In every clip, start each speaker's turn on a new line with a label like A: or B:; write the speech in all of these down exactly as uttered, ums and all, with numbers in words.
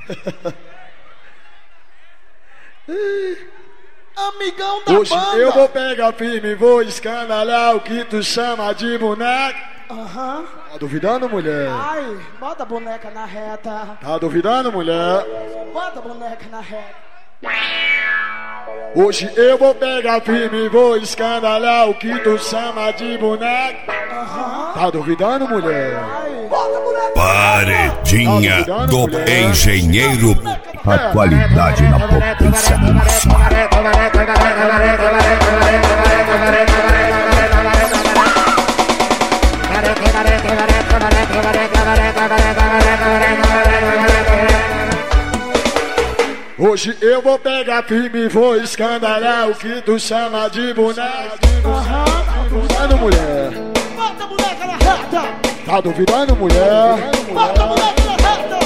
A: Amigão da
B: Hoje
A: banda.
B: eu vou pegar firme e vou escandalhar o que tu chama de boneca.
A: Aham.
B: Tá duvidando, mulher?
A: Ai, bota a boneca na reta.
B: Tá duvidando, mulher?
A: Bota a boneca na reta.
B: Hoje eu vou pegar firme e vou escandalhar o que tu chama de boneca.
A: Aham.
B: Tá duvidando, mulher?
A: Ai, bota a boneca.
C: Paredinha
B: Tá
C: do
B: mulher?
C: Engenheiro. A qualidade na potência do som.
B: Hoje eu vou pegar firme e vou escandalhar o que tu chama de boneca.
A: Aham.
B: Tá duvidando, mulher?
A: Bota a boneca na reta.
B: Tá duvidando, mulher?
A: Bota a boneca na reta.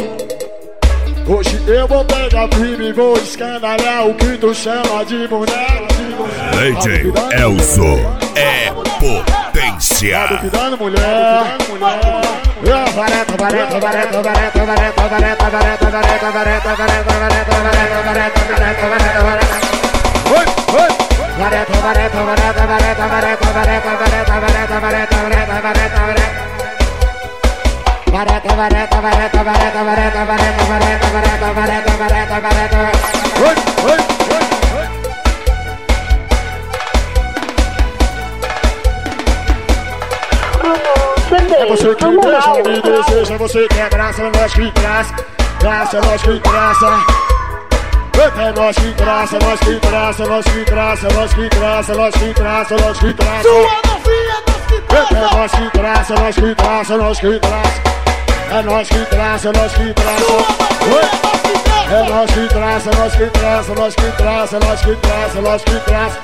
B: Hoje eu vou pegar firme e vou escandalhar o que tu chama de boneca.
C: D J Elzo é potência.
B: Tá duvidando, mulher? Vareta, vareta, vareta, vareta, vareta, vareta, vareta, vareta, vareta, vareta, vareta, vareta, vareta, vareta, vareta, vareta. Oi, oi. Vareta, vareta, vareta, vareta, vareta, vareta, vareta, vareta, vareta, vareta, vareta, vareta. Vareta, vareta, vareta, vareta, vareta, vareta, vareta, vareta, vareta, vareta, vareta. Oi, oi, oi, oi. É você que beija, me deseja, você que é graça, nós que graça, graça, nós que graça. É nós que graça, nós que graça, nós que graça, nós que graça, nós que graça, nós que graça.
A: Sua novinha, nós que
B: É nós que graça, nós que graça, nós que graça. É nós que graça, nós que graça. É nós que graça, nós que graça, nós que graça, nós que graça, nós que graça.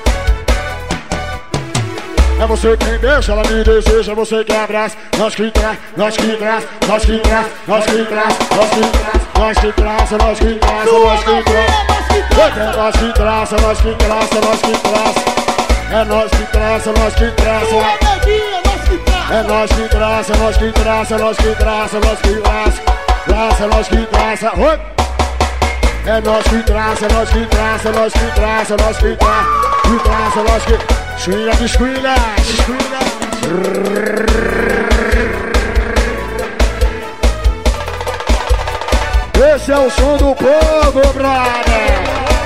B: É você quem deixa, ela me deseja, você que abraça. Nós que traz, nós que traz, nós que traz, nós que traz, nós que traz, nós que traz, nós que traz, nós que traz. É nós que traz, nós que traz, nós que traz. É nós que traz, nós que traz. É nós que traz, nós que traz, nós que traz, nós que traz. Graça, nós que traz. É nós que traz, nós que traz, nós que traz, nós que traz. Que traz, nós que Swinga, descuida, descuida. Esse é o som do povo, brother.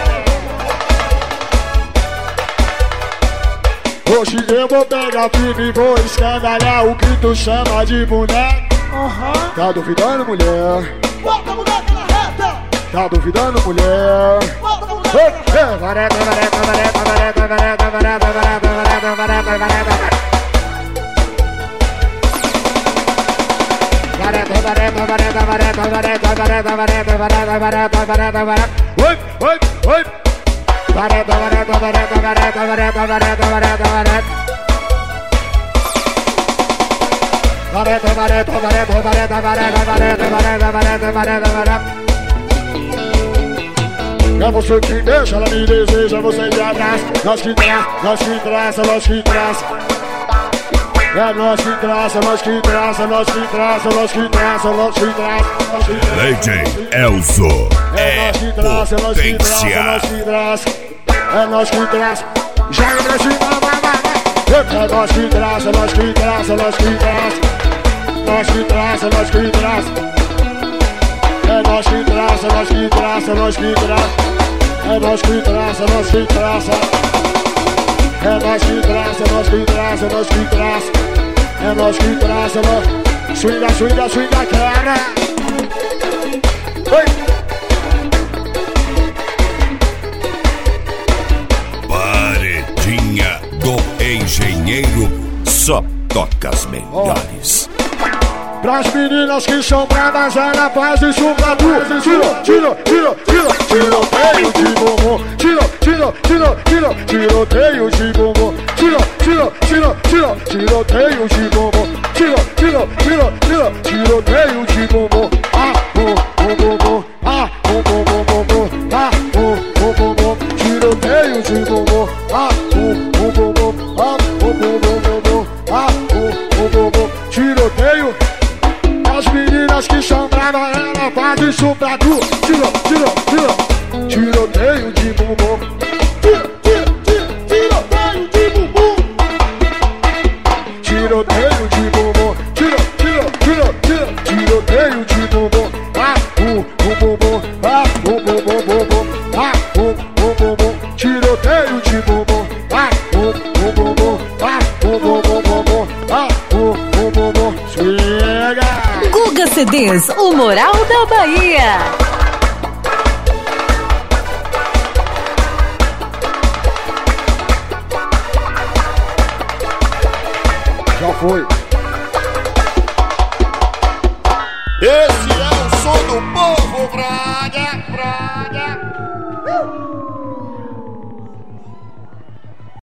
B: Hoje eu vou pegar firme e vou escandalhar o que tu chama de boneca.
A: Aham.
B: Tá duvidando, mulher?
A: Bota a boneca na reta.
B: Tá duvidando, mulher?
A: Bota a boneca na reta.
B: Vareta, vareta, vareta, vareta, vareta, vareta, vareta, vareta, vareta, vareta. Vareta, vareta, vareta, vareta, vareta, vareta, vareta, vareta, vareta, vareta, vareta. Oi, oi, oi. Vareta, vareta, vareta, vareta, vareta, vareta, vareta, vareta. Vareta, vareta, vareta, vareta, vareta, vareta, vareta, vareta, vareta, vareta. É você que deixa, ela me deseja, você que abraça. Nós que traz, nós que traz, nós que traz. É nós que traz, nós que traz, nós que traz, nós que traz, nós que traz.
C: D J Elzo é potência.
B: É nós que traz, é nós que traz. Joga pra cima, vai, vai, vai. É nós que traz, nós que traz, nós que traz. Nós que traz, nós que traz. É nós que traça, nós que traça, nós que traça. É nós que traça, nós que traça. É nós que traça, nós que traça, nós que traça. É nós que traça, nós. Swinga, swinga, swinga, cara. Oi.
C: Paredinha do Engenheiro. Só toca as melhores.
B: Pras meninas que são bravas, ela faz isso pra tu. Tiro, tiro, tiro, tiro, tiroteio de bumbum. Tiro, tiro, tiro, tiro, tiroteio de bumbum. Tiro, tiro, tiro, tiro, tiroteio de bumbum. Tiro, tiro, tiro, tiro, tiroteio de bumbum. Ah, bum, bum, bum, bum. Ah, bum, bum, bum, bum, bum. Ah, bum, bum, bum, bum. Tiroteio de bumbum. Ah, bum, bum, bum, bum. Ah, bum, bum, bum, bum, bum. Ah, bum, bum, bum, bum. Tiroteio. As meninas que são bravas, ela faz isso pra tu. Tira, tira, tira. Tiroteio de bumbum.
A: Tira, tira, tira, tiroteio de bumbum.
B: Tiroteio de bumbum. Tira, tira, tira, tira. Tiroteio de bumbum. Ah, um, um bumbum. Ah, um, bum, bum, bum, bum. Ah, um, um, bum, bum. Tiroteio de bumbum. Ah, um, um, bum, bum. Ah, um, bum, bum, bum, bum. Ah, um, um, bum, bum. Chega!
D: Guga C Ds, o Moral da Bahia.
B: Já foi.
C: Esse é o som do povo bravo.